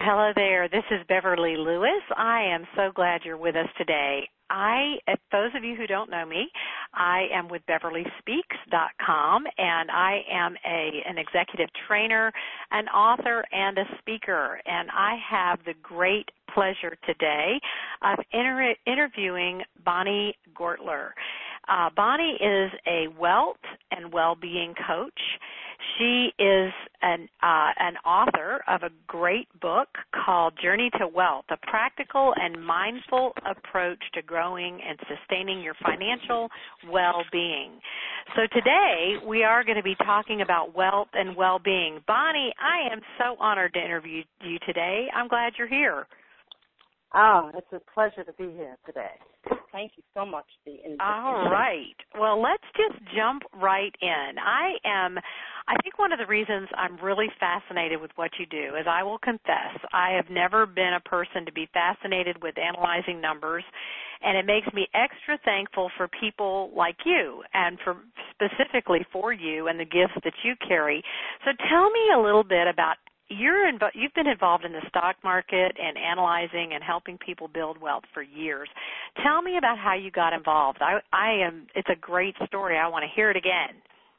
Hello there. This is Beverly Lewis. I am so glad you're with us today. Those of you who don't know me, I am with BeverlySpeaks.com, and I am an executive trainer, an author, and a speaker. And I have the great pleasure today of interviewing Bonnie Gortler. Bonnie is a wealth and well-being coach. She is an author of a great book called Journey to Wealth, a practical and mindful approach to growing and sustaining your financial well-being. So today we are going to be talking about wealth and well-being. Bonnie, I am so honored to interview you today. I'm glad you're here. Oh, it's a pleasure to be here today. Thank you so much for the invitation. All right. Well, let's just jump right in. I think one of the reasons I'm really fascinated with what you do is, I will confess, I have never been a person to be fascinated with analyzing numbers, and it makes me extra thankful for people like you and specifically for you and the gifts that you carry. So tell me a little bit about you've been involved in the stock market and analyzing and helping people build wealth for years. Tell me about how you got involved. It's a great story. I want to hear it again.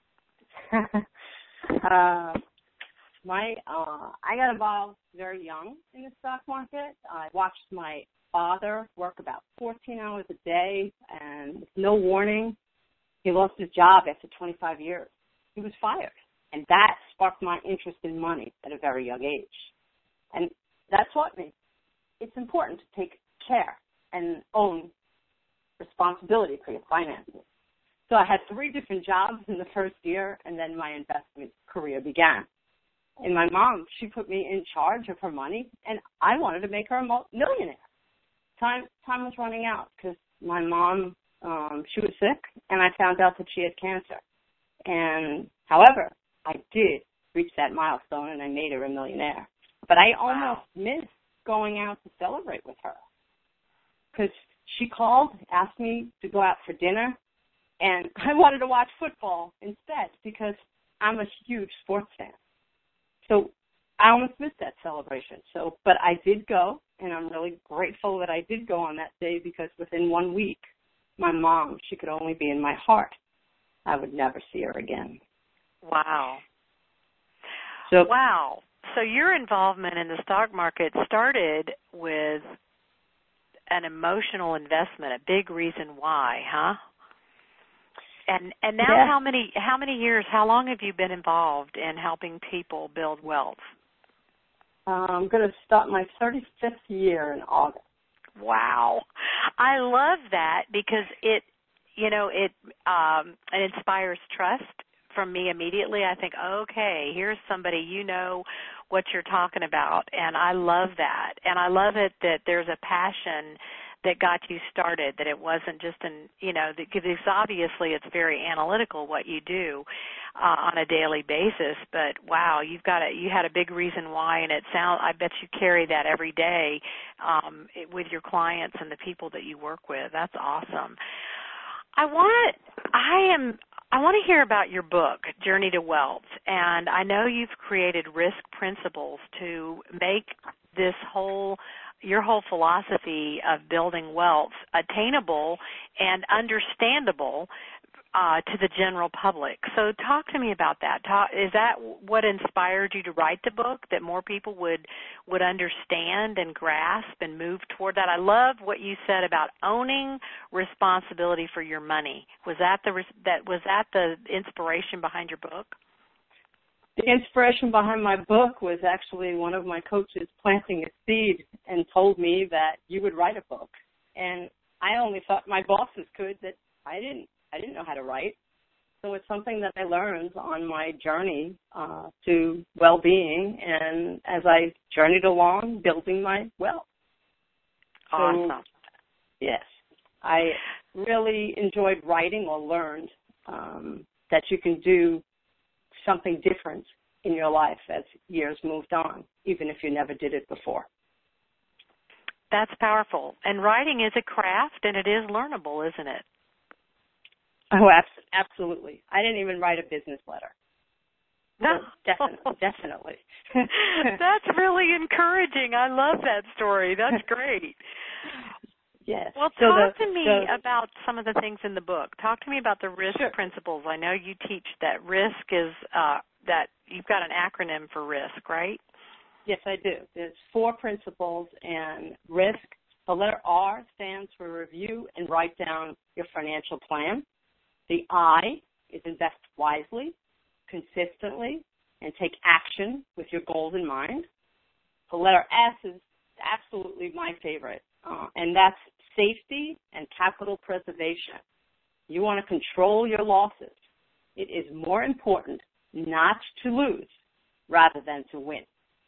I got involved very young in the stock market. I watched my father work about 14 hours a day, and with no warning, he lost his job after 25 years. He was fired. And that sparked my interest in money at a very young age. And that taught me it's important to take care and own responsibility for your finances. So I had 3 different jobs in the first year, and then my investment career began. And my mom, she put me in charge of her money, and I wanted to make her a millionaire. Time was running out because my mom, she was sick, and I found out that she had cancer. And however, I did reach that milestone, and I made her a millionaire. But I almost missed going out to celebrate with her because she called, asked me to go out for dinner, and I wanted to watch football instead because I'm a huge sports fan. So I almost missed that celebration. But I did go, and I'm really grateful that I did go on that day because within 1 week, my mom, she could only be in my heart. I would never see her again. Wow. So your involvement in the stock market started with an emotional investment, a big reason why, huh? And now yeah. how many years, how long have you been involved in helping people build wealth? I'm going to start my 35th year in August. Wow. I love that because it inspires trust from me immediately. I think, okay, here's somebody, you know what you're talking about, and I love that. And I love it that there's a passion that got you started, that it wasn't just because obviously it's very analytical what you do on a daily basis, but wow, you had a big reason why, and I bet you carry that every day with your clients and the people that you work with. That's awesome. I want to hear about your book, Journey to Wealth, and I know you've created risk principles to make your whole philosophy of building wealth attainable and understandable to the general public. So talk to me about that. Is that what inspired you to write the book, that more people would understand and grasp and move toward that? I love what you said about owning responsibility for your money. Was that the inspiration behind your book? The inspiration behind my book was actually one of my coaches planting a seed and told me that you would write a book. And I only thought my bosses could, that I didn't know how to write. So it's something that I learned on my journey to well-being, and as I journeyed along, building my wealth. Awesome. So, yes. I really enjoyed writing, or learned that you can do something different in your life as years moved on, even if you never did it before. That's powerful. And writing is a craft, and it is learnable, isn't it? Oh, absolutely. I didn't even write a business letter. Definitely. That's really encouraging. I love that story. That's great. Yes. Well, talk to me about some of the things in the book. Talk to me about the risk principles. I know you teach that risk is that you've got an acronym for risk, right? Yes, I do. There's 4 principles, and risk, the letter R stands for review and write down your financial plan. The I is invest wisely, consistently, and take action with your goals in mind. The letter S is absolutely my favorite, and that's safety and capital preservation. You want to control your losses. It is more important not to lose rather than to win.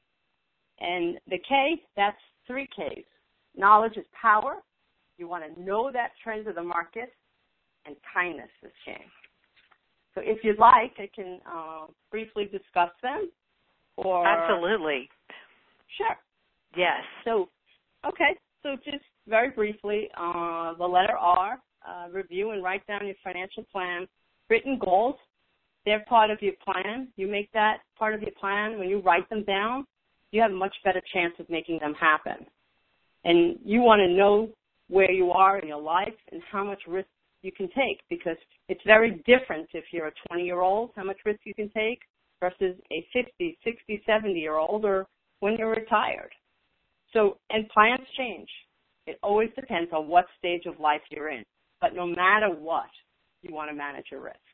And the K, that's 3 Ks. Knowledge is power. You want to know that trends of the market, and kindness is king. So if you'd like, I can briefly discuss them. Or Absolutely. Sure. Yes. So just very briefly, the letter R, review and write down your financial plan. Written goals, they're part of your plan. You make that part of your plan. When you write them down, you have a much better chance of making them happen. And you want to know where you are in your life and how much risk you can take, because it's very different if you're a 20-year-old, how much risk you can take, versus a 50, 60, 70-year-old, or when you're retired. So, and plans change. It always depends on what stage of life you're in. But no matter what, you want to manage your risk.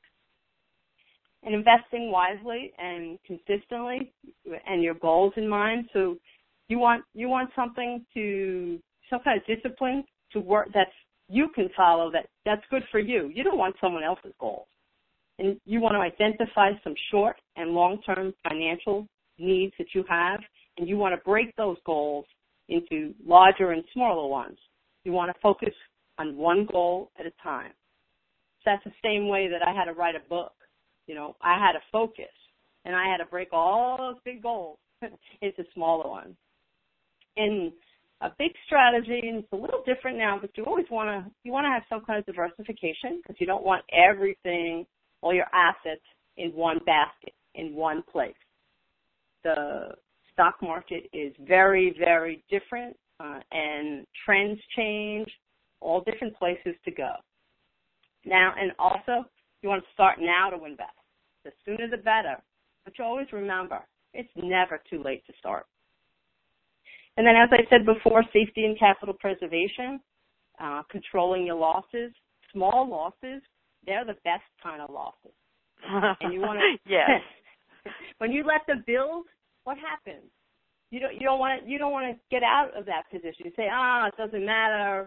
And investing wisely and consistently, and your goals in mind. So you want some kind of discipline to work that you can follow that's good for you. You don't want someone else's goals. And you want to identify some short and long-term financial needs that you have, and you want to break those goals into larger and smaller ones. You want to focus on one goal at a time. So that's the same way that I had to write a book. You know, I had to focus, and I had to break all those big goals into smaller ones. And a big strategy, and it's a little different now, but you always want to have some kind of diversification, because you don't want everything, all your assets in one basket, in one place. The stock market is very, very different, and trends change, all different places to go. Now, and also, you want to start now to invest. The sooner the better. But you always remember, it's never too late to start. And then, as I said before, safety and capital preservation, controlling your losses. Small losses, they're the best kind of losses. And you want to, yes. When you let them build, what happens? You don't want to get out of that position. You say, it doesn't matter.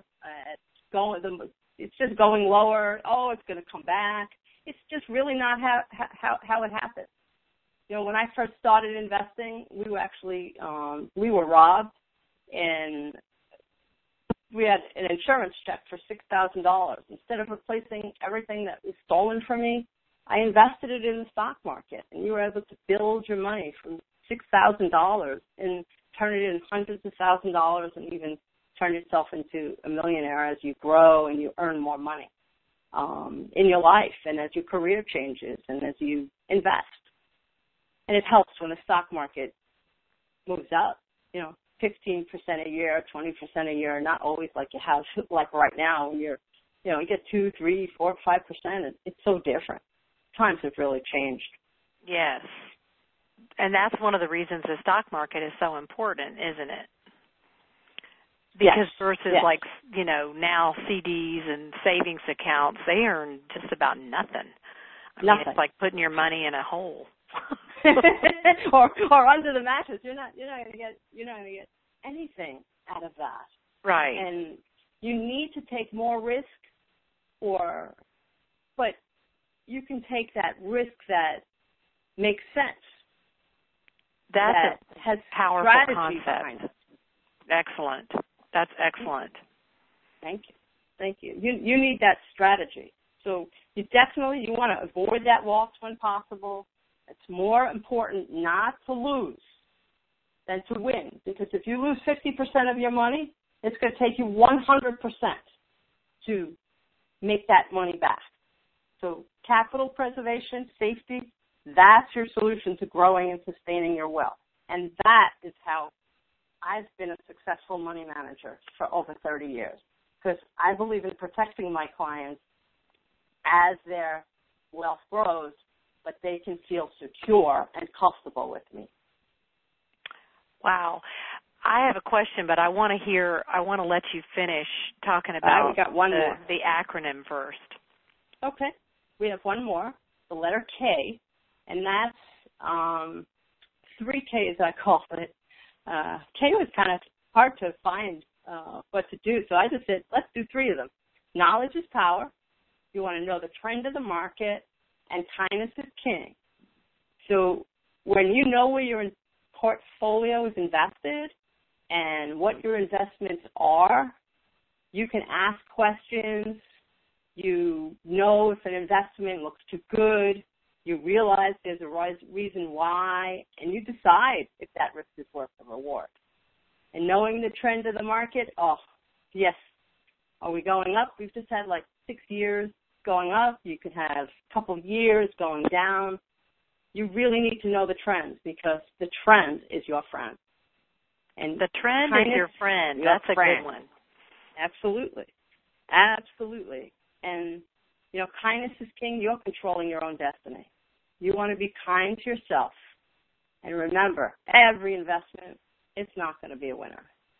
It's just going lower. Oh, it's going to come back. It's just really not how it happens. You know, when I first started investing, we were robbed, and we had an insurance check for $6,000. Instead of replacing everything that was stolen from me, I invested it in the stock market, and you were able to build your money from $6,000 and turn it into hundreds of thousands of dollars, and even turn yourself into a millionaire as you grow and you earn more money in your life, and as your career changes and as you invest. And it helps when the stock market moves up, 15% a year, 20% a year, not always like you have, like right now, when you get 2, 3, 4, 5%. It's so different. Times have really changed. Yes. And that's one of the reasons the stock market is so important, isn't it? Because versus now CDs and savings accounts, they earn just about nothing. I mean, it's like putting your money in a hole. or under the mattress. You're not going to get anything out of that. Right. And you need to take more risk, but you can take that risk that makes sense. That has powerful strategy concept. behind it. Excellent. That's excellent. Thank you. You need that strategy. So you want to avoid that loss when possible. It's more important not to lose than to win, because if you lose 50% of your money, it's going to take you 100% to make that money back. So capital preservation, safety, That's your solution to growing and sustaining your wealth. And that is how I've been a successful money manager for over 30 years, because I believe in protecting my clients as their wealth grows, but they can feel secure and comfortable with me. Wow. I have a question, but I want to let you finish talking about we got one more. The acronym first. Okay. We have one more, the letter K, and that's 3 Ks, I call it. K was kind of hard to find what to do, so I just said, let's do 3 of them. Knowledge is power. You want to know the trend of the market, and kindness is king. So when you know where your portfolio is invested and what your investments are, you can ask questions. You know if an investment looks too good. You realize there's a reason why, and you decide if that risk is worth the reward. And knowing the trend of the market, oh, yes, are we going up? We've just had like 6 years going up. You could have a couple of years going down. You really need to know the trends, because the trend is your friend. And the trend is your friend. That's a good one. Absolutely. Absolutely. And, you know, kindness is king. You're controlling your own destiny. You want to be kind to yourself. And remember, every investment, it's not going to be a winner.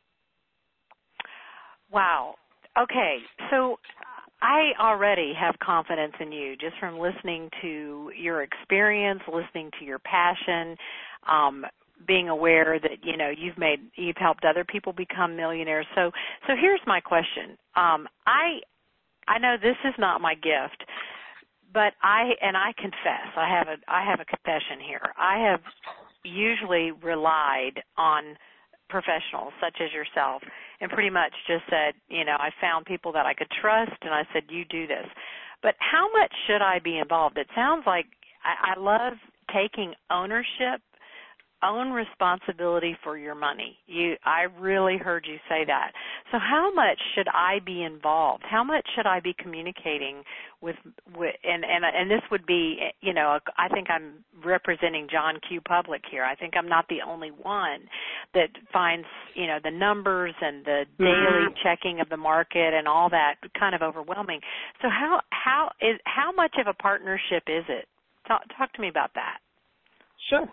Wow. Okay. So I already have confidence in you just from listening to your experience, listening to your passion, being aware that, you know, you've helped other people become millionaires. So here's my question. I know this is not my gift, but I confess, I have a confession here. I have usually relied on professionals such as yourself and pretty much just said, you know, I found people that I could trust and I said, you do this. But how much should I be involved? It sounds like I love taking ownership, own responsibility for your money. I really heard you say that. So how much should I be involved? How much should I be communicating with and this would be, you know, I think I'm representing John Q. Public here. I think I'm not the only one that finds, you know, the numbers and the daily checking of the market and all that kind of overwhelming. So how much of a partnership is it? Talk to me about that. Sure.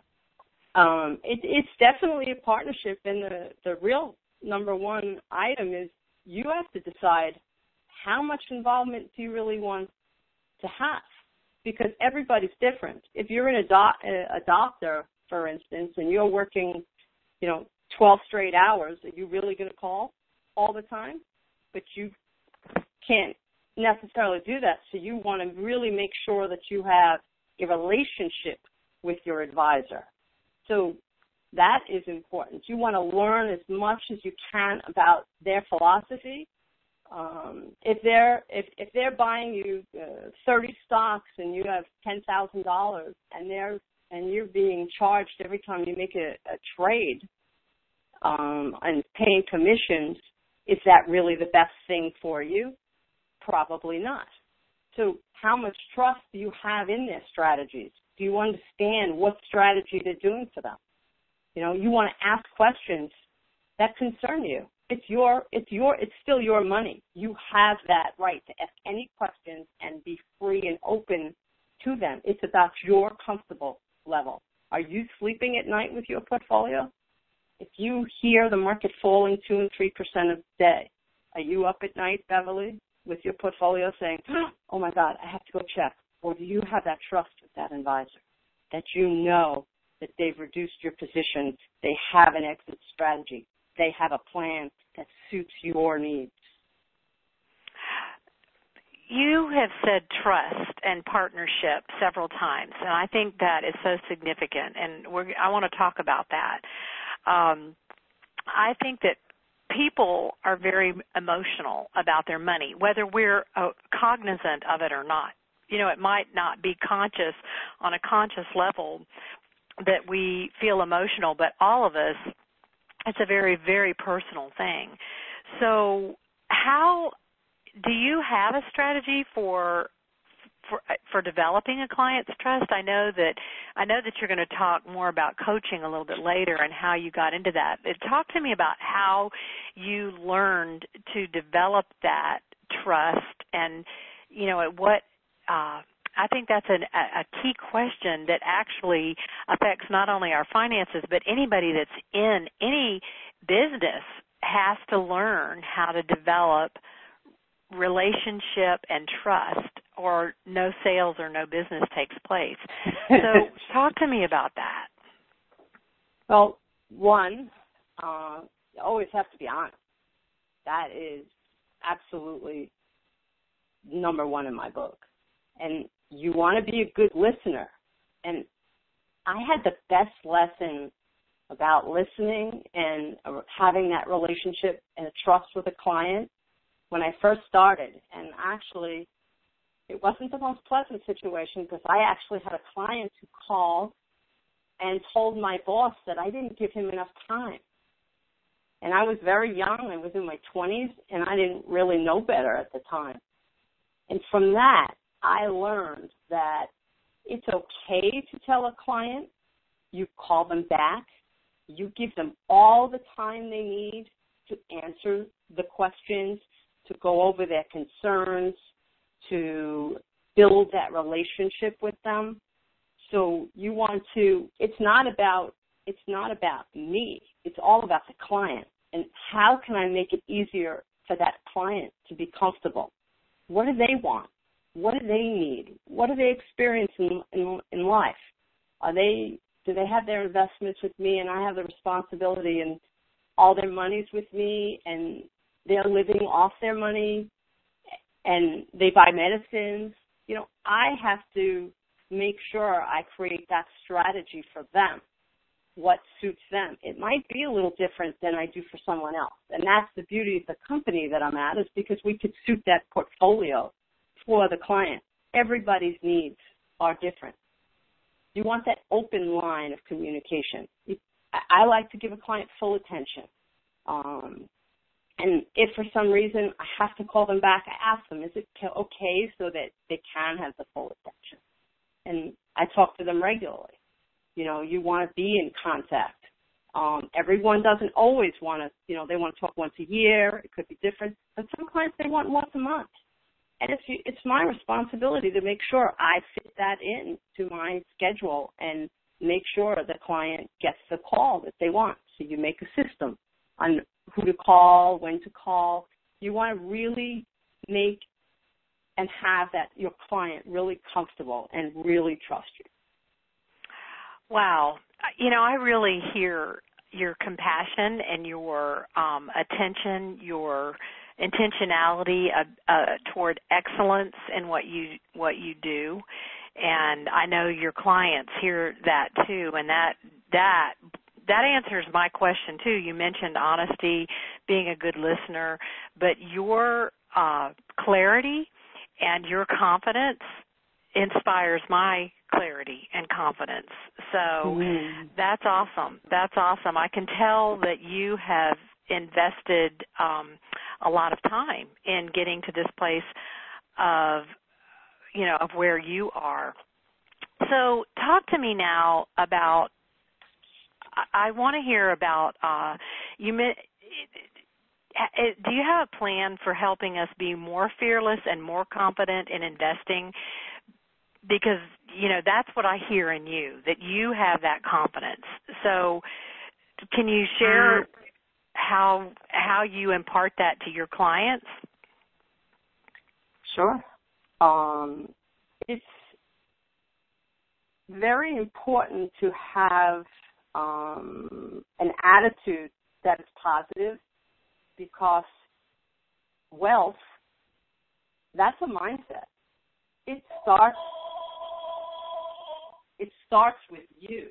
It's definitely a partnership, and the real number one item is you have to decide how much involvement do you really want to have, because everybody's different. If you're a doctor, for instance, and you're working, you know, 12 straight hours, are you really going to call all the time? But you can't necessarily do that, so you want to really make sure that you have a relationship with your advisor. So that is important. You want to learn as much as you can about their philosophy. If they're buying you 30 stocks and you have $10,000 and you're being charged every time you make a trade and paying commissions, is that really the best thing for you? Probably not. So how much trust do you have in their strategies? Do you understand what strategy they're doing for them? You know, you want to ask questions that concern you. It's still your money. You have that right to ask any questions and be free and open to them. It's about your comfortable level. Are you sleeping at night with your portfolio? If you hear the market falling 2 and 3% a day, are you up at night, Beverly, with your portfolio saying, oh my God, I have to go check? Or do you have that trust with that advisor that you know that they've reduced your position, they have an exit strategy, they have a plan that suits your needs? You have said trust and partnership several times, and I think that is so significant, and I want to talk about that. I think that people are very emotional about their money, whether we're cognizant of it or not. You know, it might not be conscious on a conscious level that we feel emotional, but all of us, it's a very, very personal thing. So how do you have a strategy for for developing a client's trust? I know that you're going to talk more about coaching a little bit later and how you got into that. Talk to me about how you learned to develop that trust, and at what. I think that's a key question that actually affects not only our finances, but anybody that's in any business has to learn how to develop relationship and trust, or no sales or no business takes place. So talk to me about that. Well, one, you always have to be honest. That is absolutely number one in my book. And you want to be a good listener. And I had the best lesson about listening and having that relationship and trust with a client when I first started. And actually, it wasn't the most pleasant situation, because I actually had a client who called and told my boss that I didn't give him enough time. And I was very young. I was in my 20s, and I didn't really know better at the time. And from that, I learned that it's okay to tell a client. You call them back. You give them all the time they need to answer the questions, to go over their concerns, to build that relationship with them. So you want to, it's not about me. It's all about the client. And how can I make it easier for that client to be comfortable? What do they want? What do they need? What do they experience in life? Do they have their investments with me, and I have the responsibility, and all their money's with me, and they're living off their money, and they buy medicines? I have to make sure I create that strategy for them, what suits them. It might be a little different than I do for someone else, and that's the beauty of the company that I'm at, is because we could suit that portfolio for the client. Everybody's needs are different. You want that open line of communication. I like to give a client full attention. And if for some reason I have to call them back, I ask them, is it okay, so that they can have the full attention? And I talk to them regularly. You want to be in contact. Everyone doesn't always want to, they want to talk once a year. It could be different. But some clients, they want once a month. And it's my responsibility to make sure I fit that into my schedule and make sure the client gets the call that they want. So you make a system on who to call, when to call. You want to really make and have that your client really comfortable and really trust you. Wow. I really hear your compassion and your attention, your intentionality toward excellence in what you do, and I know your clients hear that too. And that answers my question too. You mentioned honesty, being a good listener, but your clarity and your confidence inspires my clarity and confidence. So That's awesome. That's awesome. I can tell that you have invested a lot of time in getting to this place of where you are. So talk to me now about, I want to hear about, do you have a plan for helping us be more fearless and more confident in investing? Because, that's what I hear in you, that you have that confidence. So can you share how you impart that to your clients? Sure. It's very important to have an attitude that is positive, because wealth, that's a mindset. It starts with you.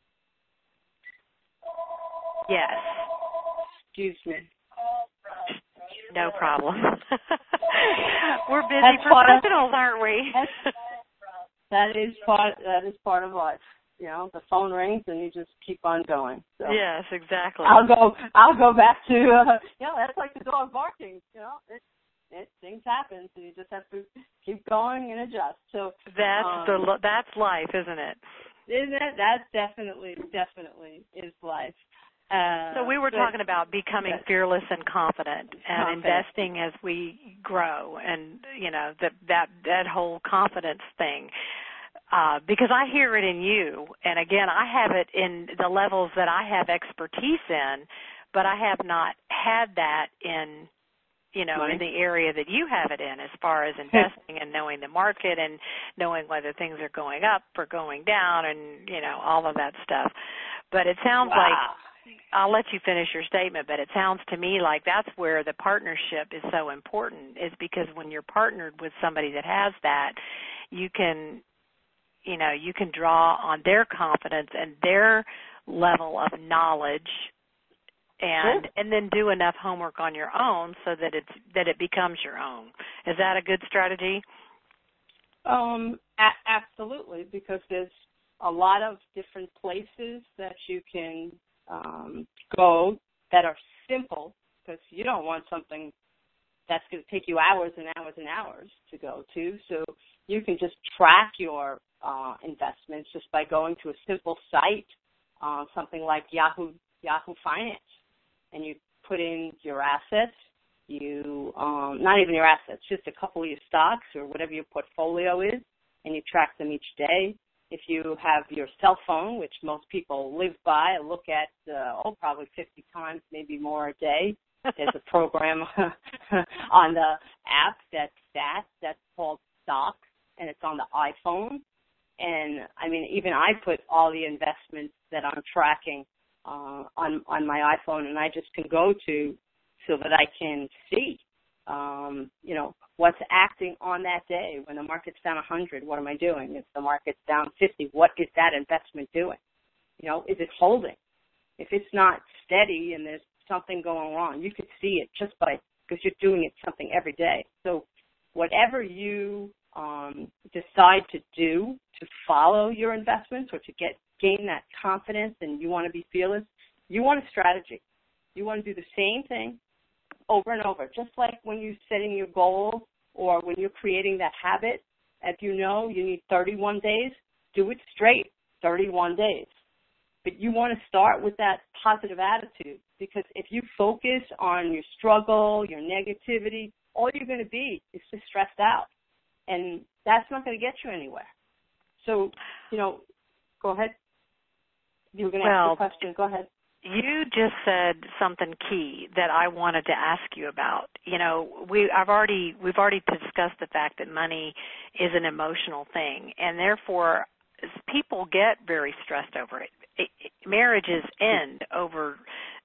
Yes. Excuse me. No problem. We're busy professionals, aren't we? That is part of life. The phone rings and you just keep on going. So yes, exactly. I'll go back to that's like the dog barking. Things happen, so you just have to keep going and adjust. So that's life, isn't it? Isn't it? That definitely is life. So we were talking about becoming fearless and confident and investing as we grow, and that whole confidence thing. Because I hear it in you, and again, I have it in the levels that I have expertise in, but I have not had that in in the area that you have it in, as far as investing and knowing the market and knowing whether things are going up or going down, and all of that stuff. But it sounds like, I'll let you finish your statement, but it sounds to me like that's where the partnership is so important, is because when you're partnered with somebody that has that, you can draw on their confidence and their level of knowledge, and then do enough homework on your own so that it becomes your own. Is that a good strategy? Absolutely, because there's a lot of different places that you can go that are simple, because you don't want something that's going to take you hours and hours and hours to go to. So you can just track your investments just by going to a simple site, something like Yahoo Finance, and you put in your assets. You not even your assets, just a couple of your stocks or whatever your portfolio is, and you track them each day. If you have your cell phone, which most people live by, look at probably 50 times, maybe more a day. There's a program on the app that's called Stocks, and it's on the iPhone. And I mean, even I put all the investments that I'm tracking on my iPhone, and I just can go to so that I can see, what's acting on that day. When the market's down 100, what am I doing? If the market's down 50, what is that investment doing? Is it holding? If it's not steady and there's something going wrong, you could see it just because you're doing something every day. So whatever you decide to do to follow your investments or to gain that confidence, and you want to be fearless, you want a strategy. You want to do the same thing over and over, just like when you're setting your goals or when you're creating that habit. If you need 31 days, do it straight, 31 days. But you want to start with that positive attitude, because if you focus on your struggle, your negativity, all you're going to be is just stressed out. And that's not going to get you anywhere. So, go ahead. You were going to ask a question. Go ahead. You just said something key that I wanted to ask you about. We've already discussed the fact that money is an emotional thing, and therefore people get very stressed over it. Marriages end over,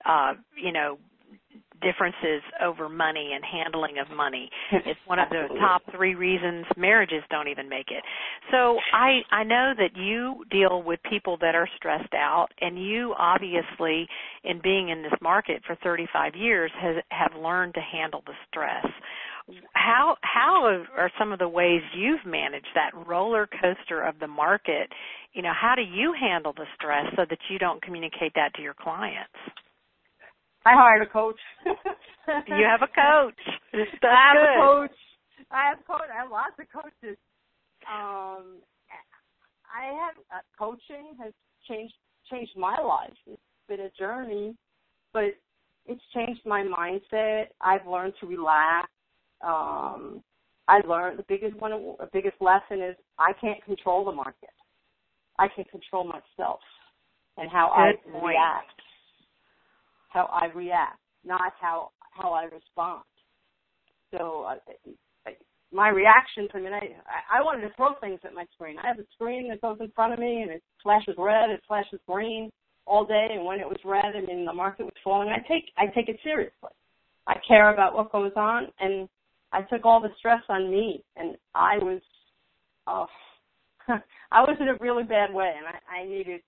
differences over money and handling of money. It's one of the top 3 reasons marriages don't even make it. So I know that you deal with people that are stressed out, and you obviously, in being in this market for 35 years, have learned to handle the stress. How are some of the ways you've managed that roller coaster of the market? How do you handle the stress so that you don't communicate that to your clients? I hired a coach. You have a coach. I have a coach. I have lots of coaches. Coaching has changed my life. It's been a journey, but it's changed my mindset. I've learned to relax. I learned the biggest lesson is I can't control the market. I can control myself and how I react. How I react, not how I respond. So my reactions, I wanted to throw things at my screen. I have a screen that goes in front of me, and it flashes red, it flashes green all day, and when it was red, the market was falling, I take it seriously. I care about what goes on, and I took all the stress on me, and I was in a really bad way, and I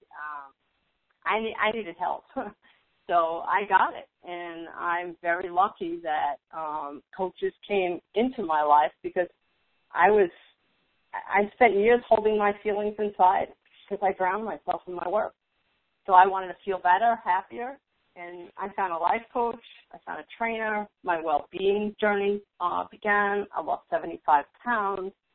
needed help. So I got it, and I'm very lucky that coaches came into my life, because I spent years holding my feelings inside because I drowned myself in my work. So I wanted to feel better, happier, and I found a life coach. I found a trainer. My well-being journey began. I lost 75 pounds.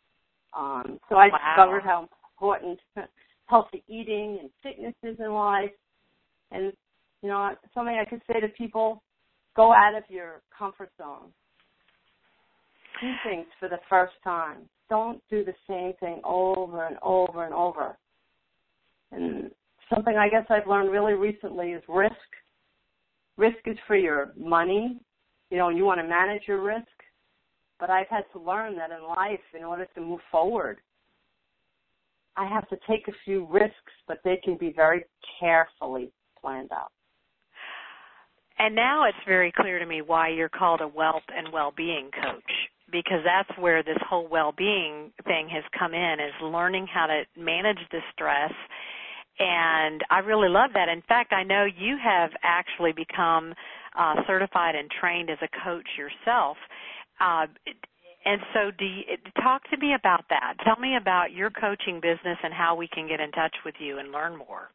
So I Wow. discovered how important healthy eating and fitness is in life. And, you know, something I could say to people, go out of your comfort zone. Do things for the first time. Don't do the same thing over and over and over. And something I guess I've learned really recently is risk. Risk is for your money. You know, you want to manage your risk. But I've had to learn that in life, in order to move forward, I have to take a few risks, but they can be very carefully planned out. And now it's very clear to me why you're called a wealth and well-being coach, because that's where this whole well-being thing has come in, is learning how to manage the stress. And I really love that. In fact, I know you have actually become certified and trained as a coach yourself. And so talk to me about that. Tell me about your coaching business and how we can get in touch with you and learn more.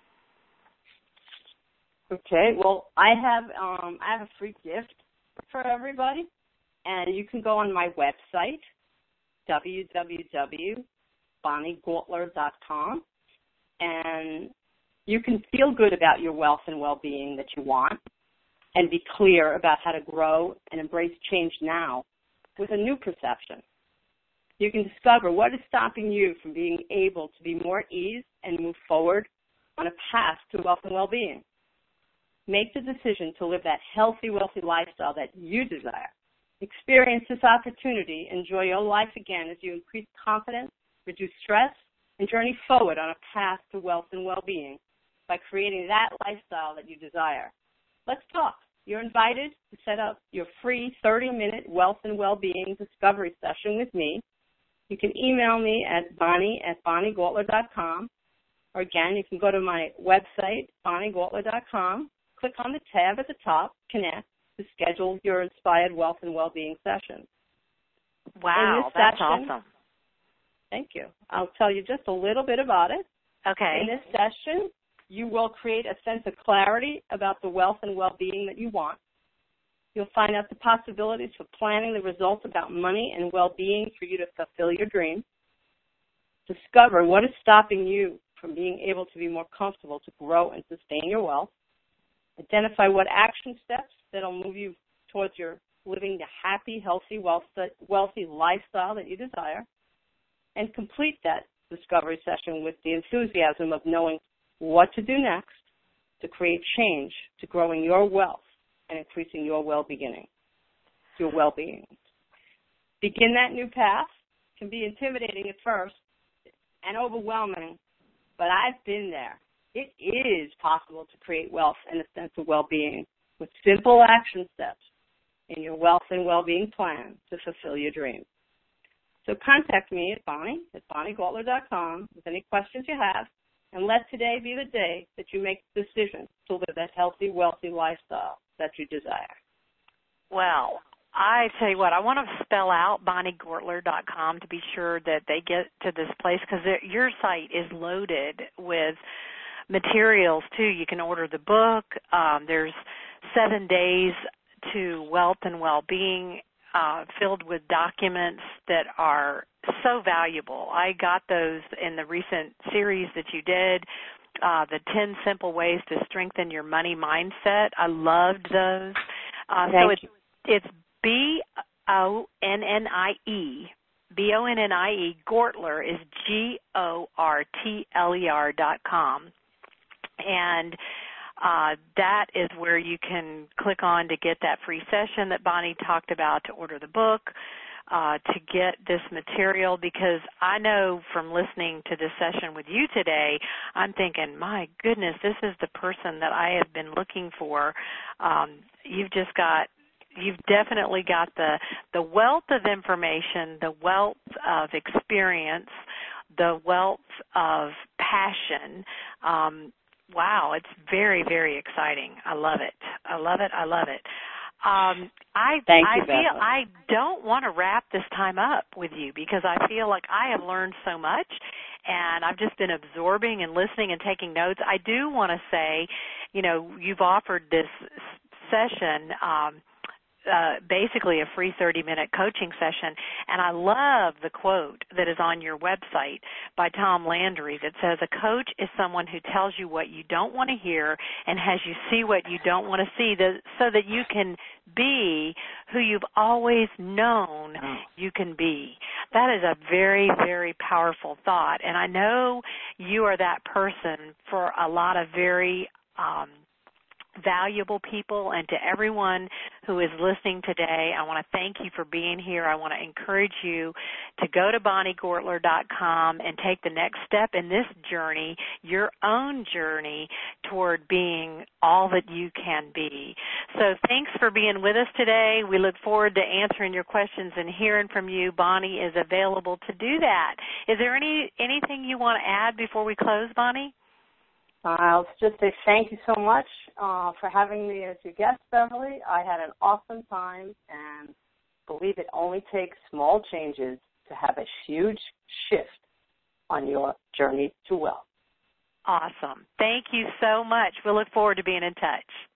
Okay, well, I have a free gift for everybody, and you can go on my website, www.bonniegaultler.com, and you can feel good about your wealth and well-being that you want and be clear about how to grow and embrace change now with a new perception. You can discover what is stopping you from being able to be more at ease and move forward on a path to wealth and well-being. Make the decision to live that healthy, wealthy lifestyle that you desire. Experience this opportunity, enjoy your life again as you increase confidence, reduce stress, and journey forward on a path to wealth and well-being by creating that lifestyle that you desire. Let's talk. You're invited to set up your free 30-minute wealth and well-being discovery session with me. You can email me at bonnie@bonniegaultler.com, or again, you can go to my website, bonniegaultler.com, click on the tab at the top, Connect, to schedule your inspired wealth and well-being session. Wow, that's awesome. Thank you. I'll tell you just a little bit about it. Okay. In this session, you will create a sense of clarity about the wealth and well-being that you want. You'll find out the possibilities for planning the results about money and well-being for you to fulfill your dreams. Discover what is stopping you from being able to be more comfortable to grow and sustain your wealth. Identify what action steps that will move you towards your living the happy, healthy, wealthy lifestyle that you desire. And complete that discovery session with the enthusiasm of knowing what to do next to create change to growing your wealth and increasing your well-being. Begin that new path. It can be intimidating at first and overwhelming, but I've been there. It is possible to create wealth and a sense of well-being with simple action steps in your wealth and well-being plan to fulfill your dreams. So contact me at bonniegaultler.com with any questions you have, and let today be the day that you make the decision to live that healthy, wealthy lifestyle that you desire. Well, I tell you what, I want to spell out bonniegaultler.com to be sure that they get to this place, because your site is loaded with materials, too. You can order the book. There's 7 days to wealth and well-being, filled with documents that are so valuable. I got those in the recent series that you did, the 10 Simple Ways to Strengthen Your Money Mindset. I loved those. It's B-O-N-N-I-E. B-O-N-N-I-E. Gaultler is Gortler.com. And that is where you can click on to get that free session that Bonnie talked about, to order the book, to get this material, because I know from listening to this session with you today, I'm thinking, my goodness, this is the person that I have been looking for. You've definitely got the wealth of information, the wealth of experience, the wealth of passion. Wow, it's very, very exciting. I love it. I love it. I love it. I don't want to wrap this time up with you, because I feel like I have learned so much, and I've just been absorbing and listening and taking notes. I do want to say, you've offered this session basically a free 30-minute coaching session. And I love the quote that is on your website by Tom Landry that says, a coach is someone who tells you what you don't want to hear and has you see what you don't want to see so that you can be who you've always known you can be. That is a very, very powerful thought. And I know you are that person for a lot of very valuable people. And to everyone who is listening today, I want to thank you for being here. I want to encourage you to go to BonnieGortler.com and take the next step in this journey, your own journey toward being all that you can be. So thanks for being with us today. We look forward to answering your questions and hearing from you. Bonnie is available to do that. Is there anything you want to add before we close, Bonnie? I'll just say thank you so much for having me as your guest, Beverly. I had an awesome time, and believe it only takes small changes to have a huge shift on your journey to wealth. Awesome. Thank you so much. We'll look forward to being in touch.